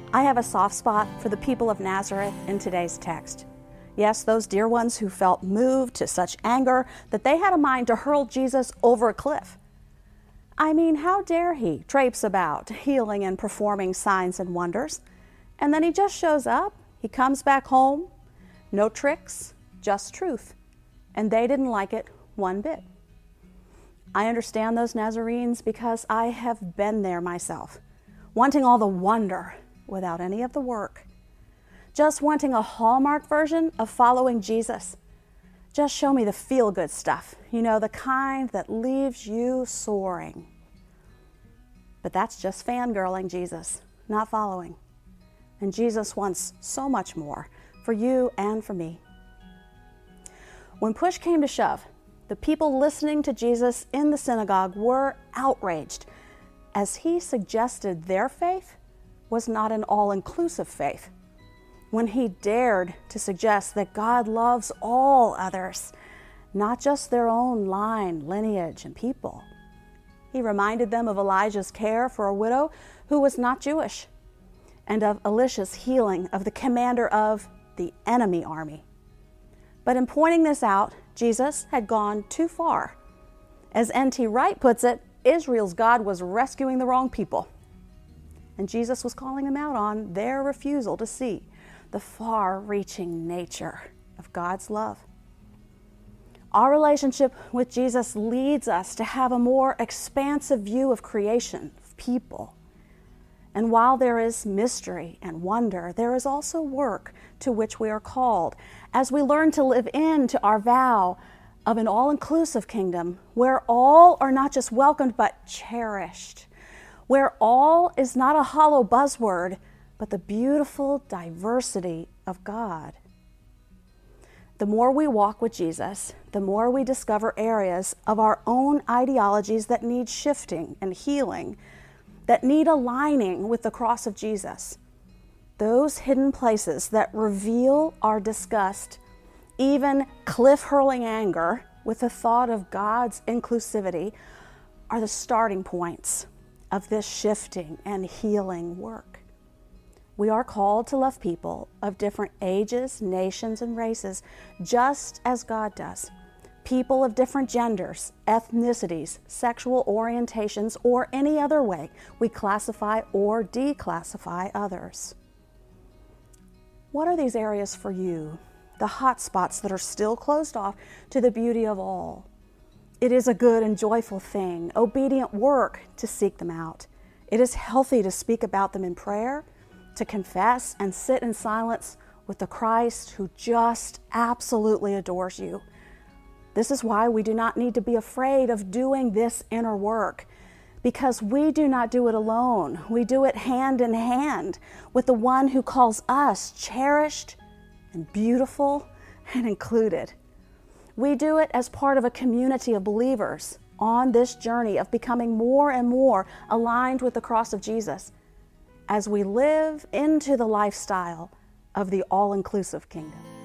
I have a soft spot for the people of Nazareth in today's text. Yes, those dear ones who felt moved to such anger that they had a mind to hurl Jesus over a cliff. I mean, how dare he traipse about, healing and performing signs and wonders, and then he just shows up, he comes back home, no tricks, just truth, and they didn't like it one bit. I understand those Nazarenes because I have been there myself, wanting all the wonder without any of the work, just wanting a Hallmark version of following Jesus. Just show me the feel-good stuff, the kind that leaves you soaring. But that's just fangirling Jesus, not following. And Jesus wants so much more for you and for me. When push came to shove, the people listening to Jesus in the synagogue were outraged, as he suggested their faith was not an all-inclusive faith, when he dared to suggest that God loves all others, not just their own line, lineage, and people. He reminded them of Elijah's care for a widow who was not Jewish, and of Elisha's healing of the commander of the enemy army. But in pointing this out, Jesus had gone too far. As N.T. Wright puts it, Israel's God was rescuing the wrong people. And Jesus was calling them out on their refusal to see the far-reaching nature of God's love. Our relationship with Jesus leads us to have a more expansive view of creation, of people. And while there is mystery and wonder, there is also work to which we are called as we learn to live into our vow of an all-inclusive kingdom where all are not just welcomed but cherished, where all is not a hollow buzzword, but the beautiful diversity of God. The more we walk with Jesus, the more we discover areas of our own ideologies that need shifting and healing, that need aligning with the cross of Jesus. Those hidden places that reveal our disgust, even cliff-hurling anger with the thought of God's inclusivity, are the starting points of this shifting and healing work. We are called to love people of different ages, nations, and races, just as God does. People of different genders, ethnicities, sexual orientations, or any other way we classify or declassify others. What are these areas for you? The hot spots that are still closed off to the beauty of all. It is a good and joyful thing, obedient work to seek them out. It is healthy to speak about them in prayer, to confess and sit in silence with the Christ who just absolutely adores you. This is why we do not need to be afraid of doing this inner work, because we do not do it alone. We do it hand in hand with the one who calls us cherished and beautiful and included. We do it as part of a community of believers on this journey of becoming more and more aligned with the cross of Jesus as we live into the lifestyle of the all-inclusive kingdom.